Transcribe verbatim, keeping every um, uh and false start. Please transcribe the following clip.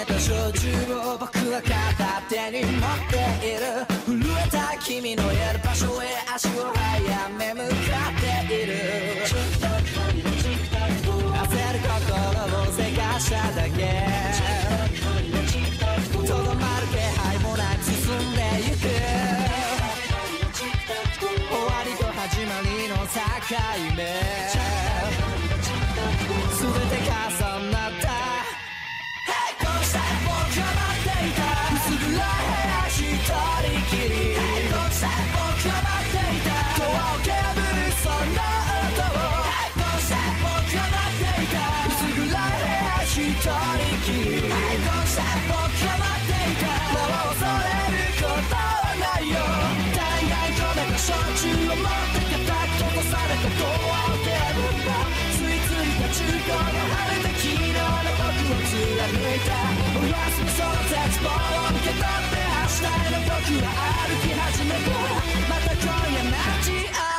めた焼酎を僕は片手に持っている。震えた君のいる場所へ足を早め向かっている。焦る心をせかしただけ、とどまる気配もなく進んでゆく。終わりと始まりの境目、全て重なった並行した僕が待っていた。薄暗い部屋一人きり、並行した僕が待っていた。ドアを蹴るその音を、並行した僕が待っていた。薄暗い部屋一人きり、並行した僕が待っていた。もう恐れることはないよ。大概込めた焼酎を持って固く閉ざされたドアを蹴るんだ。吸い付いた中古の晴れた昨日の僕を貫いた。おやすみその絶望を受け取って明日への僕は歩き始めた。また今夜待ち合